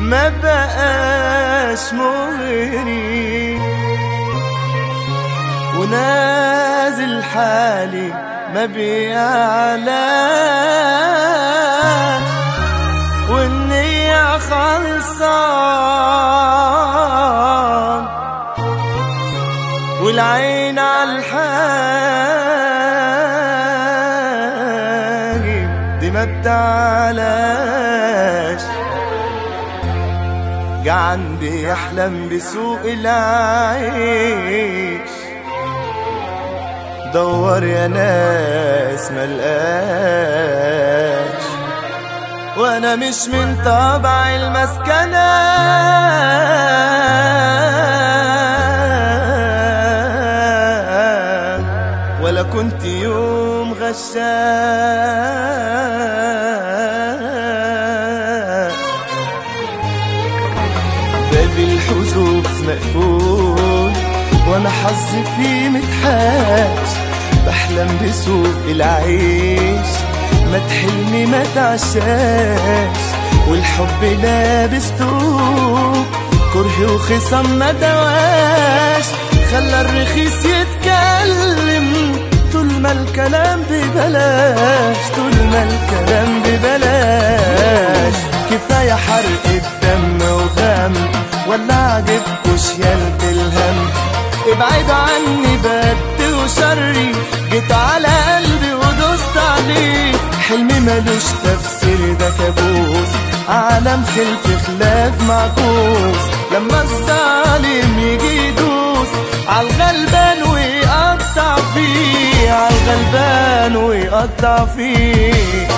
ما بقاش مغري، ونازل حالي ما بيعلاش، والنية خلصان والعين عالحاجب دي ما بتعلاش. جا عندي يحلم بسوق العيش، دور يا ناس ملقاش، وانا مش من طبع المسكنة، ولا كنت يوم غشاش. باب الحظوظ مقفول وانا حظي فيه متحاش، بحلم بسوق العيش ما تحلمي ما تعشاش، والحب لابس طوب كره وخصم ما دواش، خلى الرخيص يتكلم طول ما الكلام ببلاش، طول ما الكلام ببلاش. كفاية حرق الدم وغم، ولا عجبكوش يالت الهم؟ ابعد عني بد وشري، جيت على قلبي ودوست عليه، حلمي ملوش تفسير ده كابوس، عالم خلف خلاف معكوس، لما الظالم يجي يدوس عالغلبان ويقطع فيه، عالغلبان ويقطع فيه.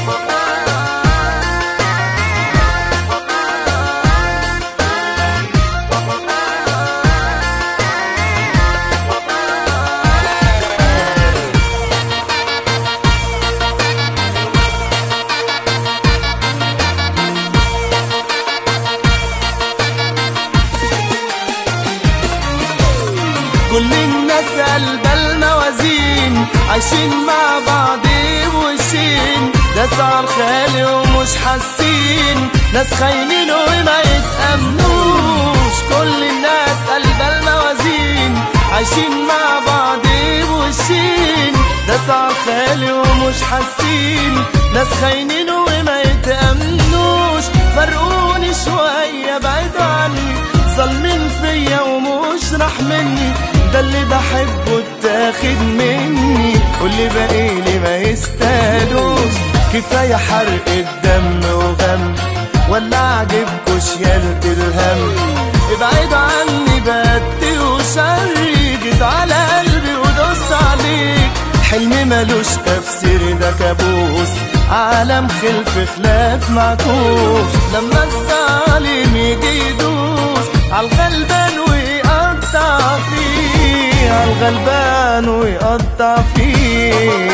كل الناس قلبها الموازين، عايشين مع بعض بوشين، ناس عالخالي ومش حاسين، ناس خاينين وما يتأمنوش. كل الناس قلبها الموازين، عايشين مع بعض بوشين، ناس عالخالي ومش حاسين، ناس خاينين وما يتأمنوش. فرقوني شوية بعيدوا عني، ظالمين فيا ومش راح مني، ده اللي بحبه اتاخد مني، واللي باقيلي ما يستاهلوش. كفاية حرق الدم وغم، ولا عجبكوش يالت الهم؟ ابعدوا عني بدي وشري، جيت على قلبي ودوست عليك، حلمي ملوش تفسير ده كابوس، عالم خلف خلاف معكوس، لما الظالم يجي يدوس عالغلبان ويقطع فيه، عالغلبان ويقطع فيه.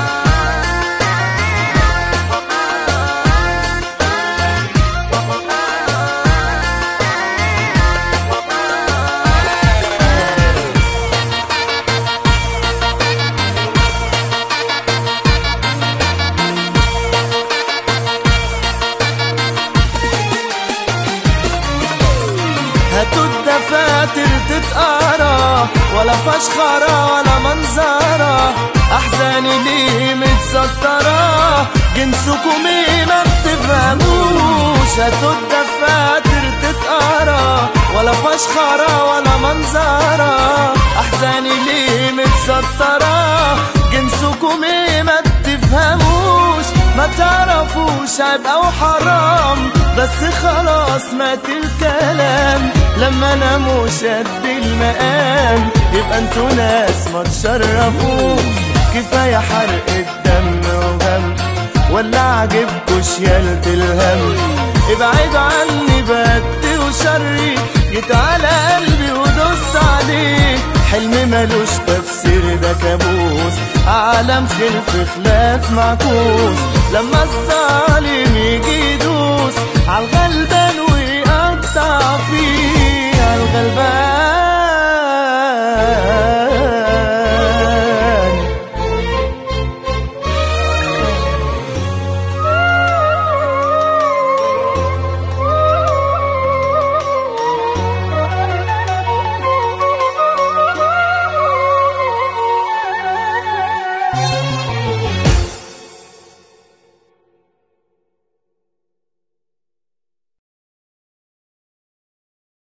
هاتوا الدفاتر تتقرا، ولا فشخرة ولا منظرة، أحزاني ليه متسترة، جنسكم ايه ما بتفهموش. هاتوا الدفاتر تتقرا، ولا فشخرة ولا منظرة، أحزاني ليه متسترة، جنسكم ايه ما بتفهموش. ما تعرفوش عيب أو حرام، بس خلاص مات الكلام، لما انا مش قد المقام يبقى انتوا ناس ما تشرفوش. كفاية حرق الدم وغم، ولا عجبكوش يالت الهم؟ ابعدوا عني بدي وشري، جيت على قلبي ودوست عليه، حلمي ملوش تفسير ده كابوس، عالم خلف خلاف معكوس، لما الظالم يجي